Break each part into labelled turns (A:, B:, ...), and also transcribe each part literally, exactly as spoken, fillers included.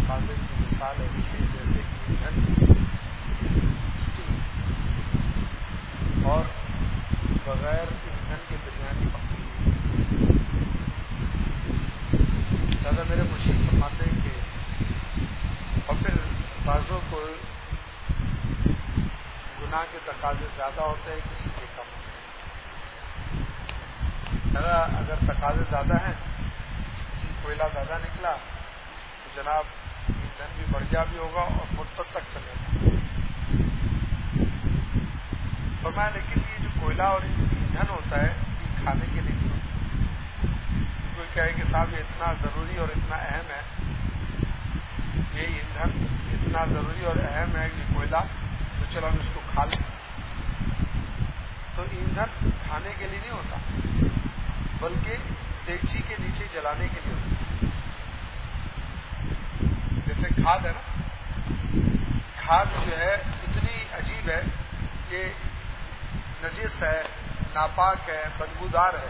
A: تقاضے کی مثال ایسی ہے جیسے کہ ایندھن کشتی اور بغیر ایندھن کے بریانی پکتی ہے۔ دادا میرے مرشد فرماتے ہیں کہ اور پھر بعضوں کو گناہ کے تقاضے زیادہ ہوتے ہیں، کسی کے کم ہوتے ہیں۔ دادا اگر تقاضے زیادہ ہیں، جی کوئلہ زیادہ نکلا تو جناب ایندھن بھی بڑھ گیا بھی ہوگا اور مدت تک چلے گا۔ فرمایا لیکن یہ جو کوئلہ اور ایندھن ہوتا ہے یہ کھانے کے لیے نہیں ہوتا۔ کوئی کہے کہ صاحب یہ اتنا ضروری اور اتنا اہم ہے، یہ ایندھن اتنا ضروری اور اہم ہے یہ کوئلہ، تو چلو ہم اس کو کھا لیں۔ تو ایندھن کھانے کے لیے نہیں ہوتا بلکہ دیگچی کے نیچے جلانے کے لیے ہوتا ہے۔ جیسے کھاد ہے نا، کھاد جو ہے اتنی عجیب ہے کہ نجس ہے، ناپاک ہے، بدبودار ہے،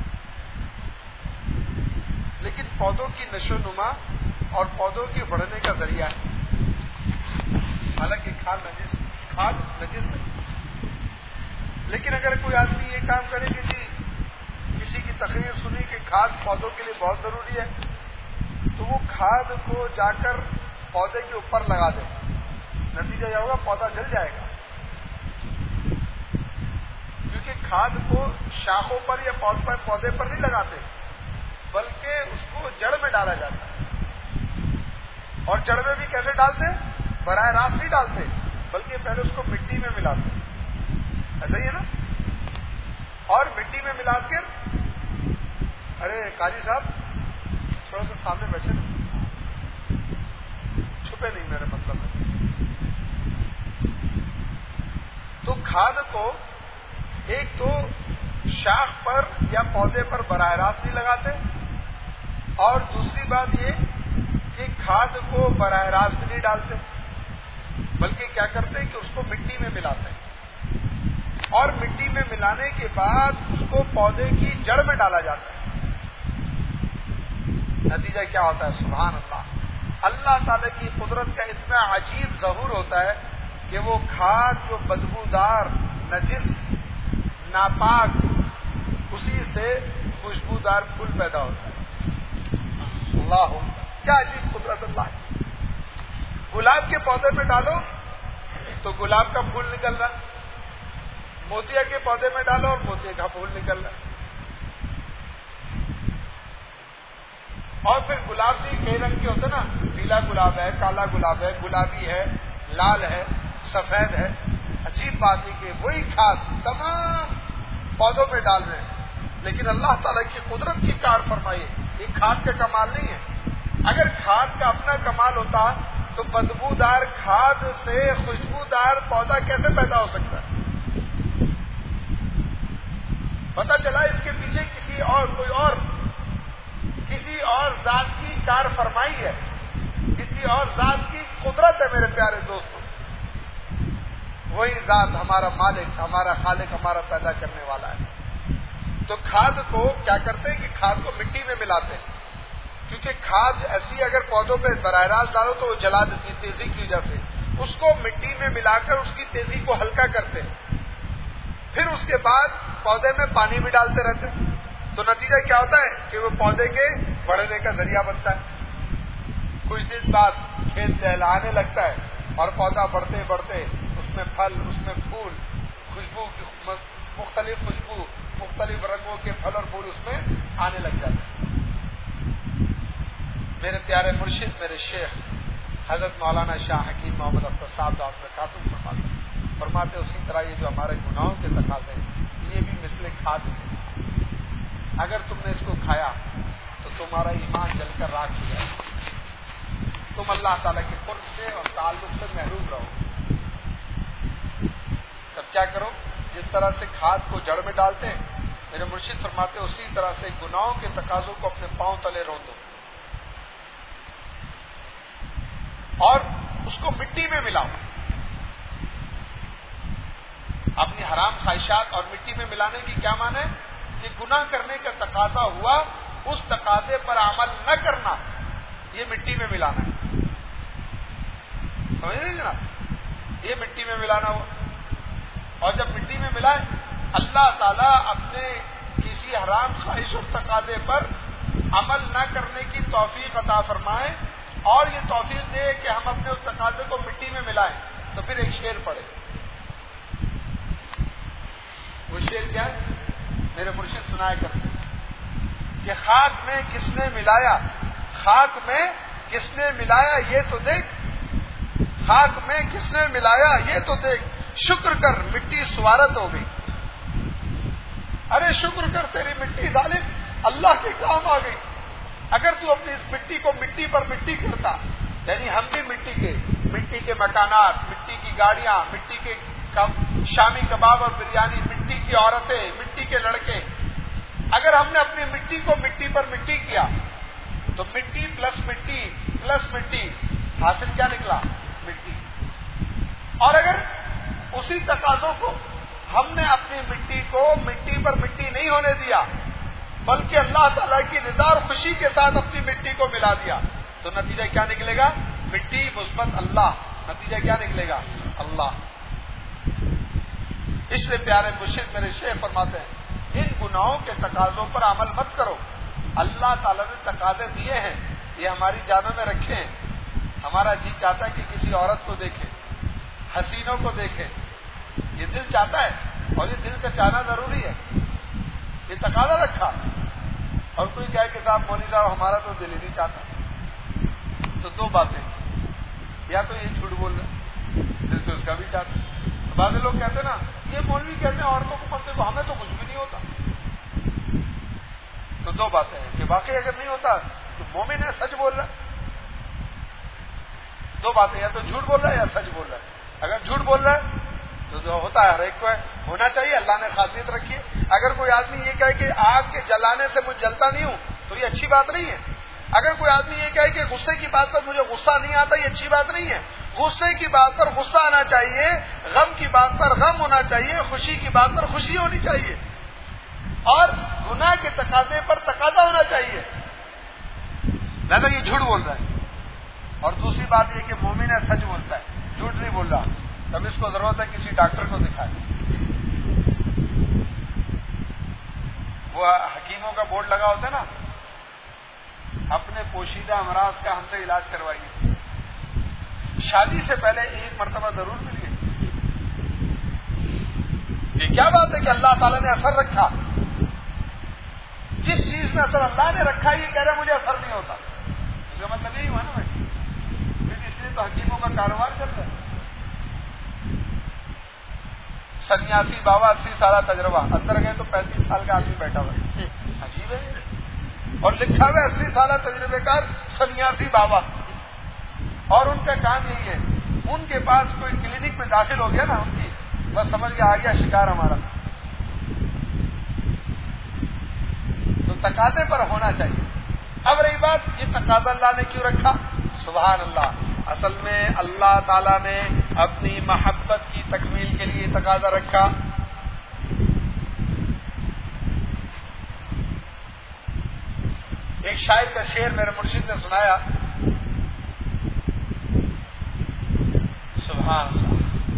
A: لیکن پودوں کی نشو و نما اور پودوں کے بڑھنے کا ذریعہ ہے۔ حالانکہ کھاد نجس کھاد نجس ہے، لیکن اگر کوئی آدمی یہ کام کرے کہ جی کسی کی تقریر سنی کہ کھاد پودوں کے لیے بہت ضروری ہے، تو وہ کھاد کو جا کر پودے کے اوپر لگا دے، نتیجہ یہ ہوگا پودا جل جائے گا، کیونکہ کھاد کو شاخوں پر یا پودے پر نہیں لگاتے بلکہ اس کو جڑ میں ڈالا جاتا ہے۔ اور جڑ میں بھی کیسے ڈالتے؟ براہ راست نہیں ڈالتے بلکہ پہلے اس کو مٹی میں ملاتے، ایسا ہی ہے نا؟ اور مٹی میں ملا کر، ارے قاضی صاحب تھوڑا سا سامنے بیٹھے نا، چھپے نہیں میرے مطلب ہے۔ تو کھاد کو ایک تو شاخ پر یا پودے پر براہ راست نہیں لگاتے، اور دوسری بات یہ کہ کھاد کو براہ راست بھی نہیں ڈالتے بلکہ کیا کرتے کہ اس کو مٹی میں ملاتے ہیں، اور مٹی میں ملانے کے بعد اس کو پودے کی جڑ میں ڈالا جاتا ہے۔ نتیجہ کیا ہوتا ہے؟ سبحان اللہ، اللہ تعالی کی قدرت کا اتنا عجیب ظہور ہوتا ہے کہ وہ کھاد جو بدبودار، نجس، ناپاک، اسی سے خوشبودار پھول پیدا ہوتا ہے۔ اللہ کیا عجیب قدرت اللہ کی۔ گلاب کے پودے میں ڈالو تو گلاب کا پھول نکل رہا، موتیا کے پودے میں ڈالو اور موتیا کا پھول نکل رہا۔ اور پھر گلاب بھی کئی رنگ کے ہوتے نا، پیلا گلاب ہے، کالا گلاب ہے، گلابی ہے، لال ہے، سفید ہے۔ عجیب بات ہے کہ وہی کھاد تمام پودوں میں ڈال رہے ہیں، لیکن اللہ تعالیٰ کی قدرت کی کار فرمائی، یہ کھاد کا کمال نہیں ہے۔ اگر کھاد کا اپنا کمال ہوتا تو بدبودار کھاد سے خوشبودار پودا کیسے پیدا ہو سکتا ہے؟ پتہ چلا اس کے پیچھے کسی اور کوئی اور کسی اور ذات کی کار فرمائی ہے، کسی اور ذات کی قدرت ہے میرے پیارے دوستوں۔ وہی ذات ہمارا مالک، ہمارا خالق، ہمارا پیدا کرنے والا ہے۔ تو کھاد کو کیا کرتے ہیں کہ کھاد کو مٹی میں ملاتے ہیں، کیونکہ کھاد ایسی اگر پودوں پہ براہ راست ڈالو تو وہ جلا دیتی تیزی کی وجہ سے، اس کو مٹی میں ملا کر اس کی تیزی کو ہلکا کرتے ہیں، پھر اس کے بعد پودے میں پانی بھی ڈالتے رہتے ہیں، تو نتیجہ کیا ہوتا ہے کہ وہ پودے کے بڑھنے کا ذریعہ بنتا ہے۔ کچھ دن بعد کھیت لہلانے لگتا ہے اور پودا بڑھتے بڑھتے اس میں پھل، اس میں پھول، خوشبو کی مختلف خوشبو، مختلف رنگوں کے پھل اور پھول اس میں آنے لگ جاتے ہیں۔ میرے پیارے مرشد، میرے شیخ حضرت مولانا شاہ حکیم محمد اختر صاحب دعوت میں خاتون فرماتے فرماتے اسی طرح یہ جو ہمارے گناہوں کے تقاضے ہیں یہ بھی مثل کھاد ہے، اگر تم نے اس کو کھایا تو تمہارا ایمان جل کر راکھ ہو جائے گا، تم اللہ تعالیٰ کے قرب سے اور تعلق سے محروم رہو۔ تب کیا کرو؟ جس طرح سے کھاد کو جڑ میں ڈالتے ہیں، میرے مرشد فرماتے اسی طرح سے گناہوں کے تقاضوں کو اپنے پاؤں تلے روندو اور اس کو مٹی میں ملاؤ۔ اپنی حرام خواہشات اور مٹی میں ملانے کی کیا معنی ہے؟ کہ گناہ کرنے کا تقاضا ہوا، اس تقاضے پر عمل نہ کرنا، یہ مٹی میں ملانا ہے۔ سمجھ نہیں جناب؟ یہ مٹی میں ملانا ہوا، اور جب مٹی میں ملائے اللہ تعالیٰ اپنے کسی حرام خواہش اور تقاضے پر عمل نہ کرنے کی توفیق عطا فرمائے اور یہ توفیق دے کہ ہم اپنے اس تقاضے کو مٹی میں ملائیں، تو پھر ایک شعر پڑھے۔ وہ شعر کیا ہے؟ میرے مرشد سنایا کرتے کہ خاک میں کس نے ملایا، خاک میں کس نے ملایا یہ تو دیکھ، خاک میں کس نے ملایا یہ تو دیکھ، شکر کر مٹی سوارت ہو گئی۔ ارے شکر کر تیری مٹی ظالم اللہ کے کام آ گئی۔ اگر تو اپنی اس مٹی کو مٹی پر مٹی کرتا، یعنی ہم بھی مٹی کے مٹی کے مکانات، مٹی کی گاڑیاں، مٹی کے شامی کباب اور بریانی، مٹی کی عورتیں، مٹی کے لڑکے، اگر ہم نے اپنی مٹی کو مٹی پر مٹی کیا تو مٹی پلس مٹی پلس مٹی حاصل کیا نکلا؟ مٹی۔ اور اگر اسی تقاضوں کو ہم نے اپنی مٹی کو مٹی پر مٹی نہیں ہونے دیا بلکہ اللہ تعالیٰ کی رضا اور خوشی کے ساتھ اپنی مٹی کو ملا دیا تو نتیجہ کیا نکلے گا؟ مٹی مثبت اللہ، نتیجہ کیا نکلے گا؟ اللہ۔ اس لیے پیارے مرشد میرے شیخ فرماتے ہیں ان گناہوں کے تقاضوں پر عمل مت کرو، اللہ تعالیٰ نے تقاضے دیے ہیں، یہ ہماری جانوں میں رکھے ہیں۔ ہمارا جی چاہتا ہے کہ کسی عورت کو دیکھیں، حسینوں کو دیکھیں، یہ دل چاہتا ہے، اور یہ دل کا چاہنا ضروری ہے، یہ تقاضا رکھا۔ اور کوئی کہے کہ صاحب مولوی صاحب ہمارا تو دل ہی نہیں چاہتا، تو دو باتیں، یا تو یہ جھوٹ بول رہا ہے، دل تو اس کا بھی چاہتا ہے۔ بعض لوگ کہتے ہیں نا یہ مولوی کہتے ہیں عورتوں کو پڑھتے تو ہمیں تو کچھ بھی نہیں ہوتا۔ تو دو باتیں ہیں کہ واقعی اگر نہیں ہوتا تو مومن ہے، سچ بول رہا ہے۔ دو باتیں، یا تو جھوٹ بول رہا ہے یا سچ بول رہا ہے۔ اگر جھوٹ بول رہا ہے تو جو ہوتا ہے ہر ایک کو ہے، ہونا چاہیے، اللہ نے خاصیت رکھی ہے۔ اگر کوئی آدمی یہ کہے کہ آگ کے جلانے سے مجھ جلتا نہیں ہوں تو یہ اچھی بات نہیں ہے۔ اگر کوئی آدمی یہ کہے کہ غصے کی بات پر مجھے غصہ نہیں آتا، یہ اچھی بات نہیں ہے۔ غصے کی بات پر غصہ آنا چاہیے، غم کی بات پر غم ہونا چاہیے، خوشی کی بات پر خوشی ہونی چاہیے، اور گناہ کے تقاضے پر تقاضا ہونا چاہیے۔ نہ تو یہ جھوٹ بول رہا ہے۔ اور دوسری بات یہ کہ مومن ہے، سچ بولتا ہے، جھوٹ نہیں بول رہا، تب اس کو ضرورت ہے کسی ڈاکٹر کو دکھائے۔ وہ حکیموں کا بورڈ لگا ہوتا ہے نا، اپنے پوشیدہ امراض کا ہم سے علاج کروائیے۔ شادی سے پہلے ایک مرتبہ ضرور ملیے۔ یہ کیا بات ہے کہ اللہ تعالیٰ نے اثر رکھا؟ جس چیز میں اثر اللہ نے رکھا یہ کہہ رہا مجھے اثر نہیں ہوتا، اس کا مطلب یہی ہوا نا بھائی، اس لیے تو حکیموں کا کاروبار چل رہا ہے۔ سنیاسی بابا اسی سالہ تجربہ، اندر گئے تو پینتیس سال کا آدمی بیٹھا ہوا ہے، عجیب ہے۔ اور لکھا ہوا اسی سالہ تجربے کار سنیاسی بابا، اور ان کا کام یہی ہے، ان کے پاس کوئی کلینک میں داخل ہو گیا نا ان کی، بس سمجھ کے آ گیا شکار ہمارا۔ تو تقاضے پر ہونا چاہیے۔ اب رہی بات یہ تقاضا اللہ نے کیوں رکھا؟ سبحان اللہ، اصل میں اللہ تعالیٰ نے اپنی محبت کی تکمیل کے لیے تقاضا رکھا۔ ایک شاعر کا شعر میرے مرشد نے سنایا، سبحان اللہ،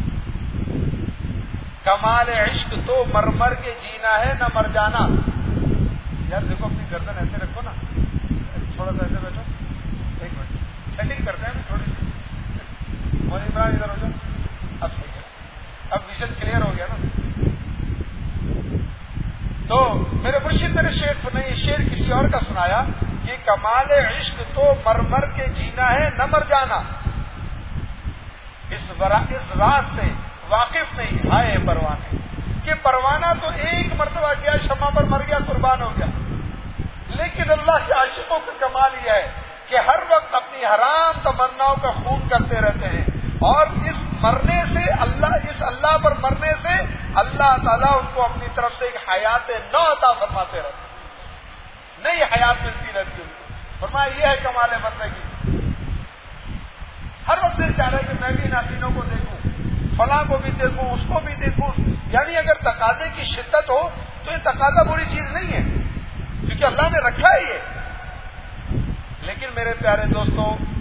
A: کمال عشق تو مر مر کے جینا ہے نہ مر جانا۔ یار دیکھو اپنی گردن ایسے رکھو نا، تھوڑا سا ایسے بیٹھو، ایک منٹ سیٹنگ کرتے ہیں تھوڑی سی، مولوی عمران ادھر ہو جاؤ، اب صحیح ہے، اب ویژن کلیئر ہو گیا نا۔ تو میرے مرشد میرے شعر نے یہ شعر کسی اور کا سنایا کہ کمال عشق تو مر مر کے جینا ہے نہ مر جانا، اس اس راز سے واقف نہیں ہائے پروانے، کہ پروانہ تو ایک مرتبہ گیا شمع پر مر گیا قربان ہو گیا، لیکن اللہ کے عاشقوں کا کمال یہ ہے کہ ہر وقت اپنی حرام تمناؤں کا خون کرتے رہتے ہیں، اور اس مرنے سے اللہ اس اللہ پر مرنے سے اللہ تعالیٰ ان کو اپنی طرف سے ایک حیات نو عطا فرماتے رہتے ہیں، نئی حیات ملتی رہتی ہے ان کو۔ فرمایا یہ ہے کمال بندگی، ہر وقت دل چاہ رہا ہے کہ میں بھی ان حسینوں کو دیکھوں، فلاں کو بھی دیکھوں، اس کو بھی دیکھوں، یعنی اگر تقاضے کی شدت ہو تو یہ تقاضا بری چیز نہیں ہے کیونکہ اللہ نے رکھا ہے یہ۔ لیکن میرے پیارے دوستوں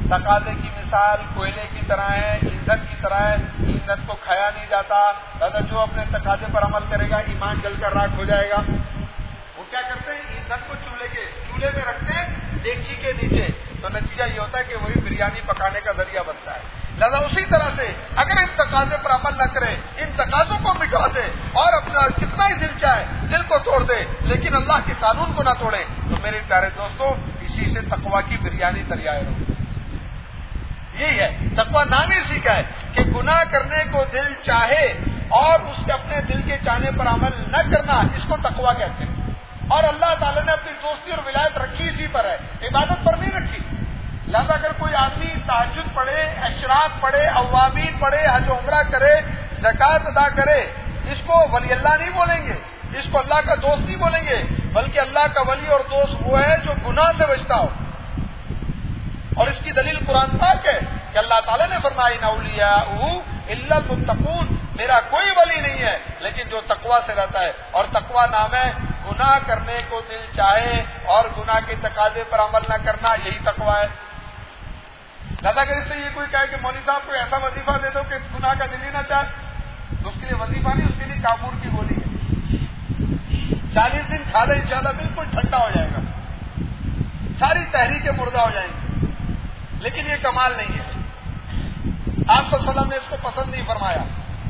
A: تقاضے کی مثال کوئلے کی طرح ہے، ایندھن کی طرح ہے، ایندھن کو کھایا نہیں جاتا، لہذا جو اپنے تقاضے پر عمل کرے گا ایمان جل کر راکھ ہو جائے گا۔ وہ کیا کرتے ہیں، ایندھن کو چولہے کے چولہے میں رکھتے ہیں دیگچی کے نیچے، تو نتیجہ یہ ہوتا ہے کہ وہی بریانی پکانے کا ذریعہ بنتا ہے۔ لہذا اسی طرح سے اگر ان تقاضے پر عمل نہ کرے، ان تقاضوں کو مٹا دے اور اپنا کتنا ہی دل چاہے دل کو توڑ دے لیکن اللہ کے قانون کو نہ توڑے، تو میرے پیارے دوستوں اسی سے تقویٰ کی بریانی تیار ہو۔ یہی ہے تقویٰ، نام ہی اسی کا ہے کہ گناہ کرنے کو دل چاہے اور اس کے اپنے دل کے چاہنے پر عمل نہ کرنا، اس کو تقویٰ کہتے ہیں۔ اور اللہ تعالیٰ نے اپنی دوستی اور ولایت رکھی اسی پر ہے، عبادت پر نہیں رکھی۔ لہذا اگر کوئی آدمی تہجد پڑھے، اشراق پڑھے، اوابین پڑھے، حج عمرہ کرے، زکوٰۃ ادا کرے، اس کو ولی اللہ نہیں بولیں گے، اس کو اللہ کا دوست نہیں بولیں گے، بلکہ اللہ کا ولی اور دوست وہ ہے جو گناہ سے بچتا ہو۔ اور اس کی دلیل قرآن پاک ہے کہ اللہ تعالیٰ نے فرمایا ان اولیاءہ الا المتقون، میرا کوئی ولی نہیں ہے لیکن جو تقویٰ سے رہتا ہے، اور تقویٰ نام ہے گناہ کرنے کو دل چاہے اور گناہ کے تقاضے پر عمل نہ کرنا، یہی تقویٰ ہے۔ لہٰذا اگر اس سے یہ کوئی کہے کہ مولوی صاحب کوئی ایسا وظیفہ دے دو کہ گناہ کا دل ہی نہ چاہے، تو اس کے لیے وظیفہ نہیں، اس کے لیے کافور کی گولی ہے۔ چالیس دن کھا لے انشاءاللہ بالکل ٹھنڈا ہو جائے گا، ساری تحریکیں مردہ ہو جائیں گی، لیکن یہ کمال نہیں ہے۔ آپ صلی اللہ علیہ وسلم نے اس کو پسند نہیں فرمایا۔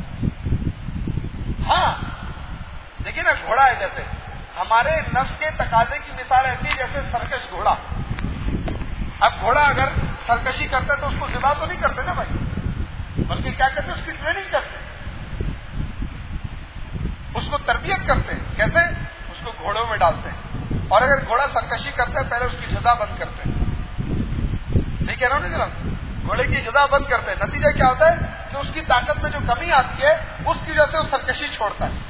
A: ہاں دیکھیے نا، گھوڑا ہے، جیسے ہمارے نفس کے تقاضے کی مثال ایسی ہے جیسے سرکش گھوڑا۔ اب گھوڑا اگر سرکشی کرتا ہے تو اس کو ذبح تو نہیں کرتے نا بھائی، بلکہ کیا کرتے اس کی ٹریننگ کرتے، اس کو تربیت کرتے ہیں، کیسے اس کو گھوڑوں میں ڈالتے ہیں، اور اگر گھوڑا سرکشی کرتا ہے پہلے اس کی غذا بند کرتے ہیں، نہیں کہہ رہا ہوں نا جناب، گھوڑے کی غذا بند کرتے ہیں، نتیجہ کیا ہوتا ہے کہ اس کی طاقت میں جو کمی آتی ہے اس کی وجہ سے وہ سرکشی چھوڑتا ہے۔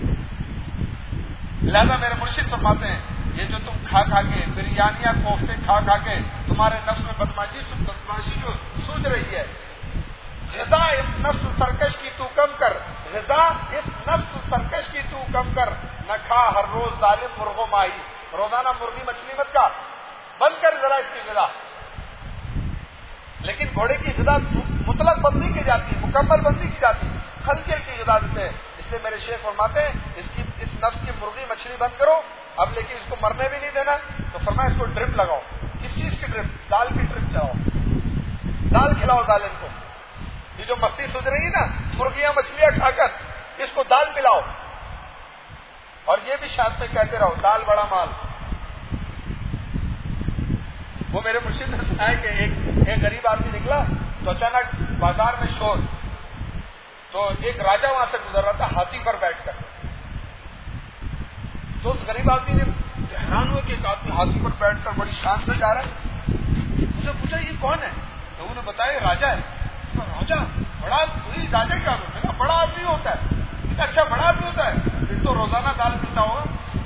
A: لہذا میرے مرشد فرماتے ہیں یہ جو تم کھا کھا کے بریانیاں کوفتے کھا کھا کے تمہارے نفس میں بدماشی بدماشی جو سوچ رہی ہے، غذا اس نفس سرکش کی تو کم کر، غذا اس نفس سرکش کی تو کم کر، نہ کھا ہر روز ظالم مرغو ماہی، روزانہ مرغی مچھلی مت کھا، بند کر ذرا اس کی غذا۔ لیکن گھوڑے کی غذا مطلق بند نہیں کی جاتی، مکمل بند نہیں کی جاتی، ہلکی ہلکی غذا دیتے ہیں۔ اس لیے میرے شیخ فرماتے ہیں اس کی اس نفس کی مرغی مچھلی بند کرو، اب لیکن اس کو مرنے بھی نہیں دینا، تو فرمایا اس کو ڈرپ لگاؤ۔ کس چیز کی ڈرپ؟ دال کی ڈرپ چلاؤ، دال کھلاؤ ظالم کو۔ یہ جو مستی سوچ رہی ہے نا مرغیاں مچھلیاں کھا کر، اس کو دال پلاؤ، اور یہ بھی شاد میں کہتے رہو دال بڑا مال۔ وہ میرے مرشد نے سنایا کہ ایک ایک غریب آدمی نکلا تو اچانک بازار میں شور، تو ایک راجا وہاں سے گزر رہا تھا ہاتھی پر بیٹھ کر، تو اس غریب آدمی نے حیران ہوئے کہ ایک آدمی ہاتھی پر بیٹھ کر بڑی شان سے جا رہا ہے۔ اسے پوچھا یہ کون ہے، تو انہوں نے بتایا راجا ہے۔ راجا بڑا راجا کیا ہوتا ہے؟ بڑا آدمی ہوتا ہے۔ اچھا بڑا آدمی ہوتا ہے، پھر تو روزانہ دال پیتا ہوگا،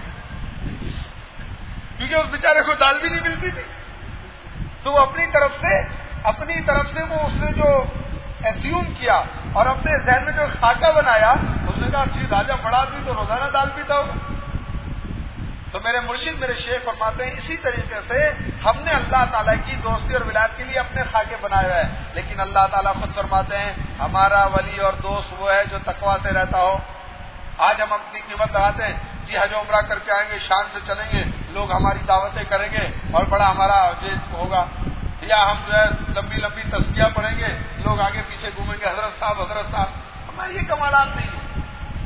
A: کیونکہ اس بیچارے کو دال بھی نہیں ملتی تھی، تو وہ اپنی طرف سے اپنی طرف سے وہ اس نے جو ایسیوم کیا اور اپنے ذہن میں جو خاکہ بنایا، اس نے کہا جی راجا بڑا آدمی تو روزانہ دال پیتا ہوگا۔ تو میرے مرشد میرے شیخ فرماتے ہیں اسی طریقے سے ہم نے اللہ تعالیٰ کی دوستی اور ولایت کے لیے اپنے خاکے بنائے ہوئے ہیں، لیکن اللہ تعالیٰ خود فرماتے ہیں ہمارا ولی اور دوست وہ ہے جو تقویٰ سے رہتا ہو۔ آج ہم اپنی قیمت لگاتے ہیں، جی حج عمرہ کر کے آئیں گے، شان سے چلیں گے، لوگ ہماری دعوتیں کریں گے اور بڑا ہمارا جیت ہوگا، یا ہم جو ہے لمبی لمبی تذکیہ پڑھیں گے، لوگ آگے پیچھے گھومیں گے حضرت صاحب حضرت صاحب۔ ہمارے یہ کمالات نہیں ہیں۔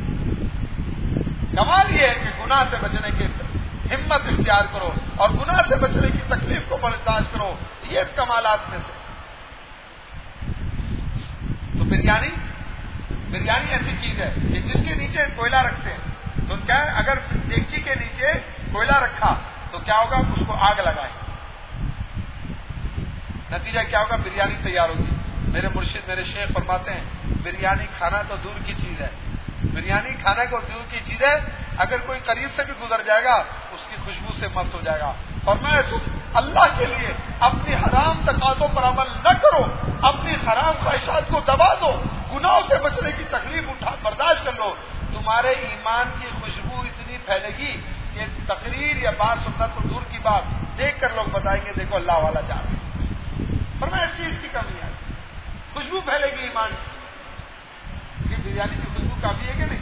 A: کمال یہ ہے کہ گناہ سے بچنے کی ہمت اختیار کرو اور گناہ سے بچنے کی تکلیف کو برداشت کرو، یہ کمالات میں سے۔ تو بریانی بریانی ایسی چیز ہے کہ جس کے نیچے کوئلہ رکھتے ہیں، تو کیا ہے اگر دیگچی کے نیچے کوئلہ رکھا تو کیا ہوگا، اس کو آگ لگائیں، نتیجہ کیا ہوگا، بریانی تیار ہوگی۔ میرے مرشد میرے شیخ فرماتے ہیں بریانی کھانا تو دور کی چیز ہے، بریانی کھانا کو دور کی چیز ہے، اگر کوئی قریب سے بھی گزر جائے گا اس کی خوشبو سے مست ہو جائے گا۔ اور میں تم اللہ کے لیے اپنی حرام تقاضوں پر عمل نہ کرو، اپنی حرام خواہشات کو دبا دو، گناہوں سے بچنے کی تکلیف اٹھا برداشت کر لو، تمہارے ایمان کی خوشبو اتنی پھیلے گی کہ تقریر یا بات سننا تو دور کی بات، دیکھ کر لوگ بتائیں گے دیکھو اللہ والا جا رہا ہے۔ فرمایا اس چیز کی کمی ہے، خوشبو پھیلے گی ایمان کی، بریانی کی خوشبو کافی ہے کہ نہیں؟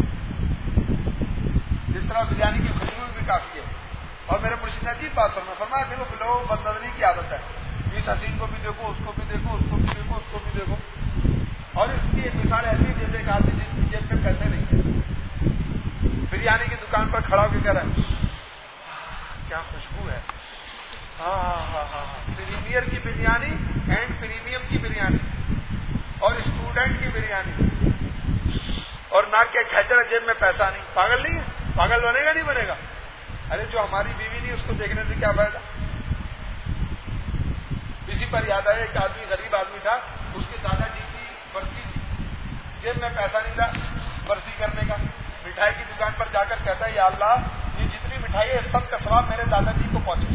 A: جس طرح بریانی کی خوشبو بھی کافی ہے. اور میرے مرشد نے عجیب بات فرمایا، فرمایا دیکھو لوگوں بد نظری کی عادت ہے، اس حسین کو بھی دیکھو، اس کو بھی دیکھو، اس کو بھی دیکھو، اس کو بھی دیکھو. اور اس کی ایک مثال ایسی جیسے ایک آدمی جس کی جیب میں پیسے نہیں ہے، بریانی کی دکان پر کھڑا ہو کے کہہ رہا ہے کیا خوشبو ہے، ہاں ہاں ہاں ہاں پریمیئر کی بریانی اینڈ پریمیم کی بریانی اور اسٹوڈنٹ کی بریانی، اور ناک کے کھچر جیب میں پیسہ نہیں. پاگل نہیں ہے؟ پاگل بنے گا نہیں بنے گا؟ ارے جو ہماری بیوی نہیں اس کو دیکھنے سے کیا فائدہ؟ اسی پر یاد آیا ایک آدمی غریب آدمی تھا، اس کے دادا جی کی برسی تھی، جیب میں پیسہ نہیں تھا برسی کرنے کا. مٹھائی کی دکان پر جا کر کہتا ہے یا اللہ یہ جتنی مٹھائی ہے سب کا ثواب میرے دادا جی کو پہنچے.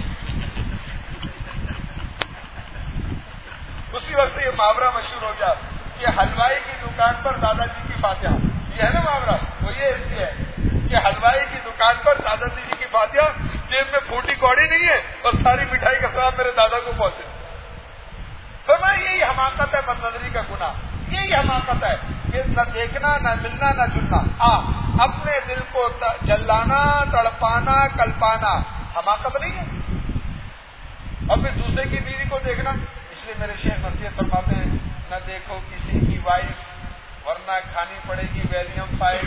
A: اسی وقت یہ محاورہ مشہور ہو گیا کہ حلوائی کی دکان پر دادا جی کی فاتحہ. یہ ہے نا محاورہ، وہ یہ اس لیے ہے کہ حلوائی کی دکان پر دادا جی کی فاتحہ، جیب میں پھوٹی کوڑی نہیں ہے اور ساری مٹھائی کا ثواب میرے دادا کو پہنچے. فرمایا یہی حماقت ہے، بد نظری کا گناہ. یہی حماقت ہے کہ نہ دیکھنا، نہ ملنا، نہ جلنا، آ اپنے دل کو جلانا، تڑپانا، کلپانا حماقت نہیں ہے. اور پھر دوسرے کی بیوی کو دیکھنا. اس لیے میرے شیخ نصیحت فرماتے ہیں نہ دیکھو کسی کی وائف ورنہ کھانی پڑے گی ویلیم فائیو.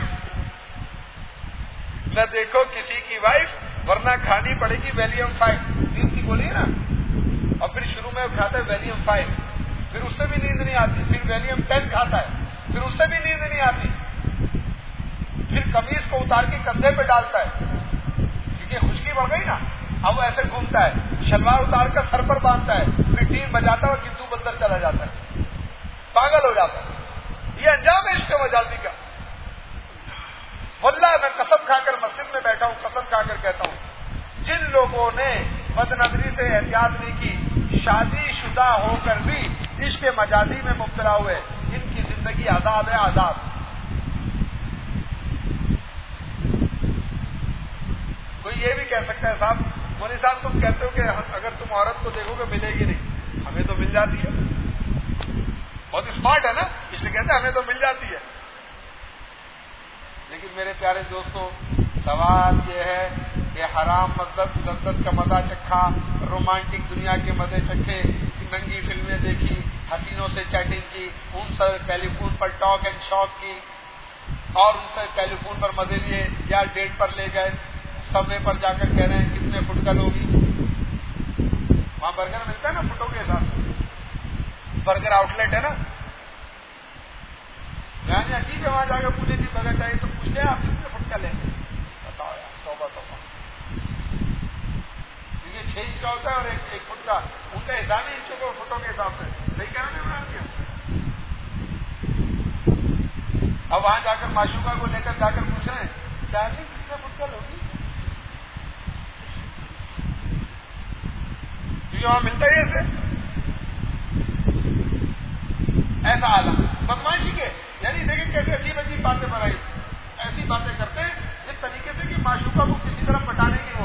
A: نہ دیکھو کسی کی وائف ورنہ کھانی پڑے گی ویلیم فائیو. نیند کی گولی ہے نا، اور پھر شروع میں وہ کھاتا ہے ویلیم فائیو، پھر اس سے بھی نیند نہیں آتی، پھر ویلیم ٹین کھاتا ہے، پھر اس سے بھی نیند نہیں آتی، پھر قمیض کو اتار کے کندھے پہ ڈالتا ہے کیونکہ خشکی بڑھ گئی نا. اب وہ ایسے گھومتا ہے، شلوار اتار کر سر پر باندھتا ہے، پھر ٹیم بجاتا ہے اور گدو بندر چلا جاتا ہے، پاگل ہو جاتا ہے. یہ انجام ہے اس کے مجازی کا. واللہ میں قسم کھا کر مسجد میں بیٹھا ہوں، قسم کھا کر کہتا ہوں جن لوگوں نے بد نظری سے احتیاط نہیں کی، شادی شدہ ہو کر بھی عشق مجازی میں مبتلا ہوئے، ان کی زندگی عذاب ہے، عذاب. کوئی یہ بھی کہہ سکتا ہے صاحب مولوی صاحب تم کہتے ہو کہ اگر تم عورت کو دیکھو گے ملے گی نہیں، ہمیں تو مل جاتی ہے. بہت اسمارٹ ہے نا، اس لیے کہتے ہیں ہمیں تو مل جاتی ہے. لیکن میرے پیارے دوستوں سوال یہ ہے کہ حرام مذہب لذت کا مزہ چکھا، رومانٹک دنیا کے مزے چکھے، ننگی فلمیں دیکھی، حسینوں سے چیٹنگ کی، ان سے ٹیلی فون پر ٹاک اینڈ شاک کی، اور ان سے ٹیلی فون پر مزے لیے، یا ڈیٹ پر لے گئے، سب وے پر جا کر کہہ رہے ہیں کتنے فٹ کا لوگی. وہاں برگر ملتا ہے نا فٹوں کے حساب سے، برگر آؤٹ لیٹ ہے نا. یعنی عجیب ہے، وہاں جا کے پوچھے جی برگر چاہیے تو پوچھتے ہیں آپ کتنے فٹ کا لیں گے. بتاؤ یار، توبہ توبہ. کیونکہ چھ انچ کا ہوتا ہے اور ایک ایک فٹ کا، ان کا حساب ہی انچوں کو فٹوں کے حساب سے. صحیح کہہ رہے ہیں کیا؟ اب وہاں جا کر معشوقہ کو لے کر جا کر پوچھ رہے ہیں کیا جی کتنے فٹ کا لوگی، کیونکہ وہاں ملتا ہی ایسے. ایسا عالم بدماشی کے، یعنی دیکھیں کیسے عجیب عجیب باتیں بنائی، ایسی باتیں کرتے ہیں اس طریقے سے کہ معشوقہ کو کسی طرح پٹانے کی. وہ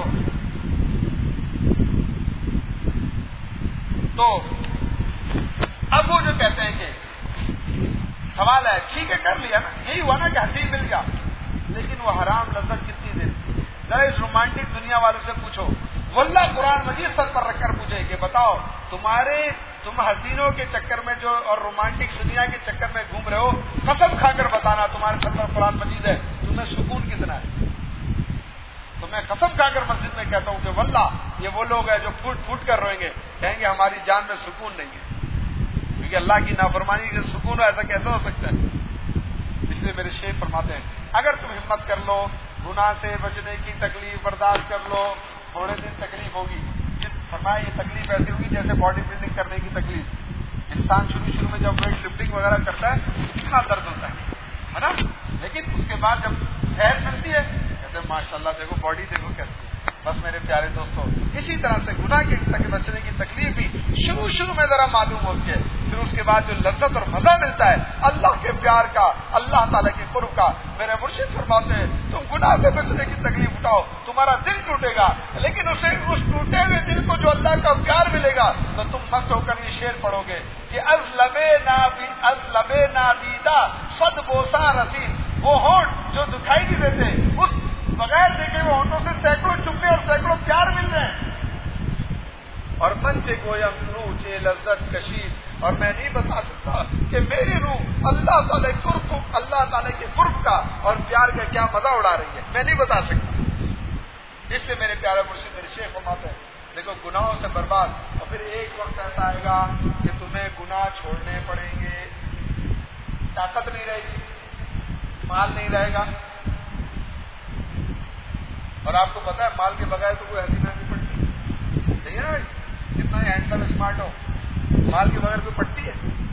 A: تو اب وہ جو کہتے ہیں کہ سوال ہے ٹھیک ہے کر لیا نا، یہی ہوا نا کہ حسین مل گیا، لیکن وہ حرام لذت کتنی دیر. ذرا اس رومانٹک دنیا والوں سے پوچھو، واللہ قرآن مجید سر پر رکھ کر پوچھے کہ بتاؤ تمہارے تم حسینوں کے چکر میں جو اور رومانٹک دنیا کے چکر میں گھوم رہے ہو، قسم کھا کر بتانا تمہارے سر پر قرآن مجید ہے، تمہیں سکون کتنا ہے. تو میں قسم کھا کر مسجد میں کہتا ہوں کہ واللہ یہ وہ لوگ ہیں جو پھوٹ پھوٹ کر روئیں گے، کہیں گے ہماری جان میں سکون نہیں ہے، کیونکہ اللہ کی نافرمانی سے سکون ایسا کیسے ہو سکتا ہے. اس لیے میرے شیخ فرماتے ہیں اگر تم ہمت کر لو، گناہ سے بچنے کی تکلیف برداشت کر لو، تھوڑے دن تکلیف ہوگی. فرمایا یہ تکلیف ایسی ہوگی جیسے باڈی بلڈنگ کرنے کی تکلیف. انسان شروع شروع میں جب ویٹ لفٹنگ وغیرہ کرتا ہے اتنا درد ہوتا ہے نا، لیکن اس کے بعد جب صحت ملتی ہے کہتے ہیں ماشاء اللہ دیکھو باڈی دیکھو کیسی ہے. بس میرے پیارے دوستوں، اسی طرح سے گناہ کے بچنے کی تکلیف بھی شروع شروع میں ذرا معلوم ہوتی ہے، پھر اس کے بعد جو لذت اور مزہ ملتا ہے اللہ کے پیار کا، اللہ تعالیٰ کے قرب کا۔ میرے مرشد فرماتے ہیں تم گناہ سے بچنے کی تکلیف اٹھاؤ، تمہارا دل ٹوٹے گا، لیکن اسے اس ٹوٹے ہوئے دل کو جو اللہ کا پیار ملے گا تو تم مست ہو کر یہ شعر پڑھو گے کہ از لبے نابی از لبے نادیدہ صد بوسا رسید، وہ ہونٹ جو دکھائی نہیں دیتے، اس بغیر دیکھے وہ ہونٹوں سے سینکڑوں چپے اور سینکڑوں پیار مل رہے ہیں، اور من سے گویم روح چے لذت کشید، اور میں نہیں بتا سکتا کہ میری روح اللہ تعالیٰ قرب اللہ تعالیٰ کے قرب کا اور پیار کا کیا مزہ اڑا رہی ہے، میں نہیں بتا سکتا۔ اس سے میرے پیارے مرشد میرے شیخ فرماتے ہیں دیکھو گناہوں سے برباد، اور پھر ایک وقت ایسا آئے گا کہ تمہیں گناہ چھوڑنے پڑیں گے، طاقت نہیں رہے گی، مال نہیں رہے گا، اور آپ کو پتا ہے مال کے بغیر تو کوئی حسینہ نہیں پڑتی، صحیح ہے نا؟ جتنا ہی ہینڈسم اسمارٹ ہو، مال کے بغیر کوئی پٹتی ہے؟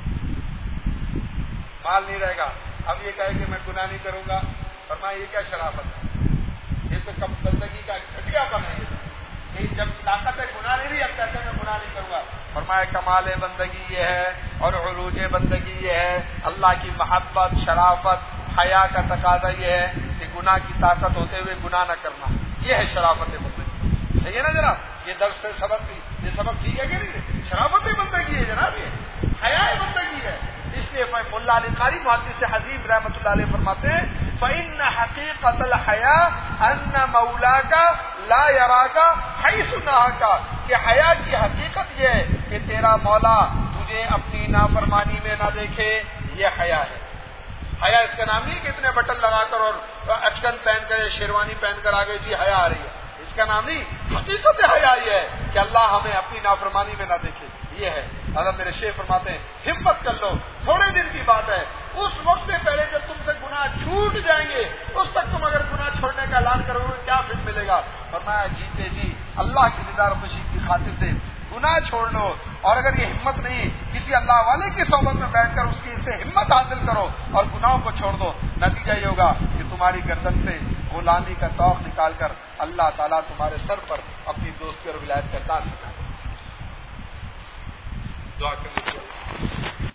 A: مال نہیں رہے گا، اب یہ کہے کہ میں گناہ نہیں کروں گا، فرمایا یہ کیا شرافت ہے، یہ تو کم بندگی کا گھٹیا پن ہے، یہ جب طاقت ہے گناہ نہیں رہی اب کہتے ہیں میں گناہ نہیں کروں گا۔ فرمایا کمال بندگی یہ ہے اور عروج بندگی یہ ہے، اللہ کی محبت، شرافت، حیا کا تقاضا یہ ہے کہ گناہ کی طاقت ہوتے ہوئے گناہ نہ کرنا، یہ ہے شرافت بندگی، صحیح ہے نا جناب؟ یہ درس سے سبق تھی، یہ سبق سیکھے کہ نہیں؟ شرافت بندگی ہے جناب، یہ حیا بندگی ہے۔ اس لیے ملا علی قاری محدث حدیث رحمۃ اللہ علیہ فرماتے ہیں فإن حقیقت الحیا ان مولاک لا یراک حیث نہاک، کہ حیا کی حقیقت یہ ہے کہ تیرا مولا تجھے اپنی نافرمانی میں نہ دیکھے، یہ حیا ہے۔ حیا اس کا نام نہیں کہ اتنے بٹن لگا کر اور اچکن پہن کر شیروانی پہن کر آ گئی جی حیا آ رہی ہے، اس کا نام نہیں، حقیقت حیا یہ ہے کہ اللہ ہمیں اپنی نافرمانی میں نہ دیکھے، یہ ہے۔ حضرت میرے شیخ فرماتے ہیں ہمت کر لو، تھوڑے دن کی بات ہے، اس وقت سے پہلے جب تم سے گناہ چھوٹ جائیں گے اس تک تم اگر گناہ چھوڑنے کا اعلان کرو گے کیا پھر ملے گا؟ فرمایا جیتے جی اللہ کی دیدار خوشی کی خاطر سے گناہ چھوڑ لو، اور اگر یہ ہمت نہیں کسی اللہ والے کی صحبت میں بیٹھ کر اس کی سے ہمت حاصل کرو اور گناہوں کو چھوڑ دو، نتیجہ یہ ہوگا کہ تمہاری گردن سے غلامی کا توق نکال کر اللہ تعالیٰ تمہارے سر پر اپنی دوستی اور ولایت کا تاج سجائے۔ دعا کر لیجیے۔